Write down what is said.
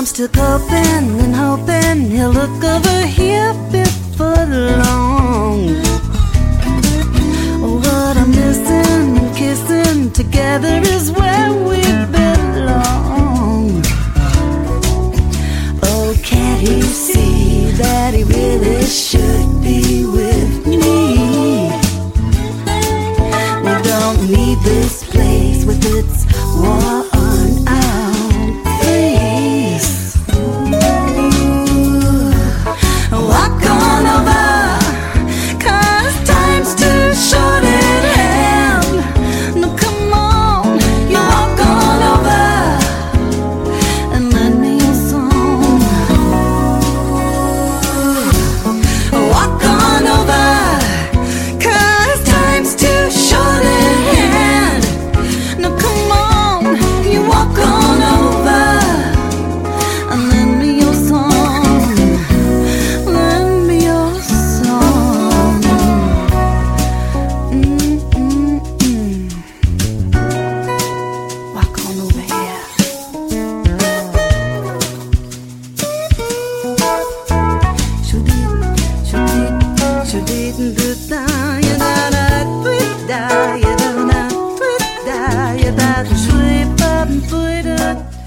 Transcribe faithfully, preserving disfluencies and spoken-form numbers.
still coping and hoping he'll look over here before long. What I'm missing and kissing together is where we belong. Oh, can't he see that he really should be with me? We don't need this place with its worn out face. Ooh, walk on over, 'cause time's too short at hand. No, come on, you walk on over and lend me your song. Walk on over, 'cause time's too short at hand. No, come on, you walk on over and lend me your song. Lend me your song. Mm-mm-mm. Walk on over here. Should-it, should-it, should-it, do-da, ya-da-da, do-da, ya-da-da, do-da, ya-da-da, sweep up and put it